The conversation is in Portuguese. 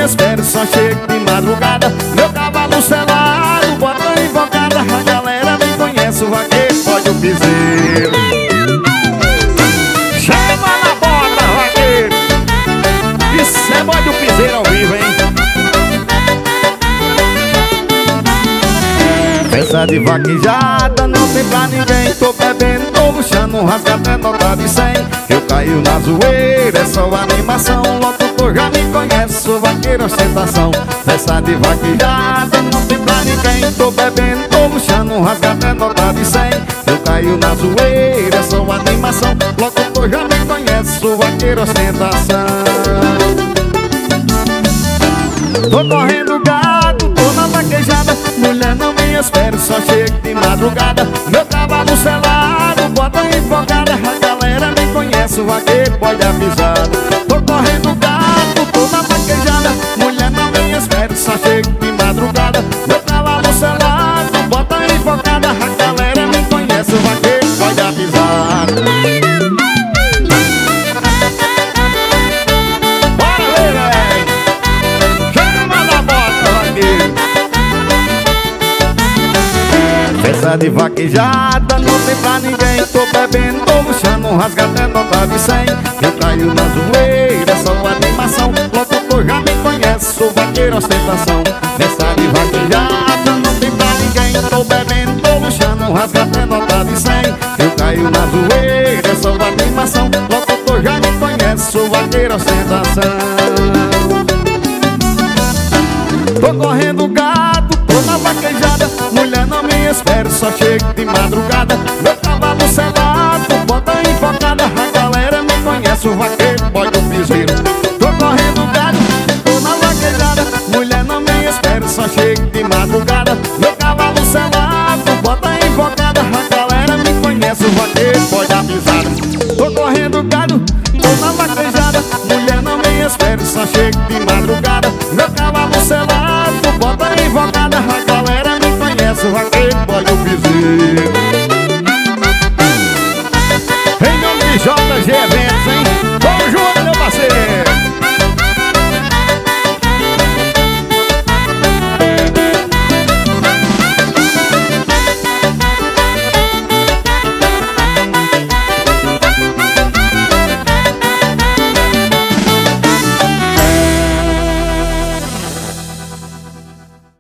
espere, só chego de madrugada. Meu cavalo selado, bota invocada. A galera me conhece, o vaqueiro pode o piseiro. Chama na bola, vaqueiro. Isso é bode o piseiro ao vivo, hein? Festa de vaquejada, não tem pra ninguém. Tô bebendo, tô luxando, rasga até nota de 100. Eu caio na zoeira, é só animação. Locutor já me conhece, sou vaqueiro ostentação. Festa de vaquejada, não tem pra ninguém. Tô bebendo, tô luxando, rasga até nota de 100. Eu caio na zoeira, é só animação. Locutor já me conhece, sou vaqueiro ostentação. Tô correndo gado, tô na vaquejada. Mulher não me espere, só chego de madrugada. Meu cavalo selado, bota invocada. A galera me conhece, o vaqueiro pode avisar. Tô correndo gado, tô na vaquejada. Mulher não me espere, só chego de madrugada. Meu cavalo selado, bota invocada. A galera me conhece, o vaqueiro pode avisar. Festa de vaquejada, não tem pra ninguém. Tô bebendo, tô luxando, rasga até nota de 100. Eu caio na zoeira, é só animação. Locutor já me conhece, sou vaqueiro ostentação. Festa de vaquejada, não tem pra ninguém. Tô bebendo, tô luxando, rasga até nota de 100. Eu caio na zoeira, é só animação. Locutor já me conhece, sou vaqueiro ostentação. Tô correndo gado, tô na vaquejada. Mulher não me espere, só chego de madrugada. Meu cavalo selado, bota invocada. A galera me conhece, o vaqueiro pode o piseiro. Tô correndo gado, tô na vaquejada. Mulher não me espere, só chego de madrugada. Meu cavalo selado, bota invocada. A galera me conhece, o vaqueiro pode avisar. Tô correndo gado, tô na vaquejada. Mulher não me espere, só chego de madrugada. Meu cavalo selado, bota invocada. A galera me conhece, o vaqueiro pode o piseiro.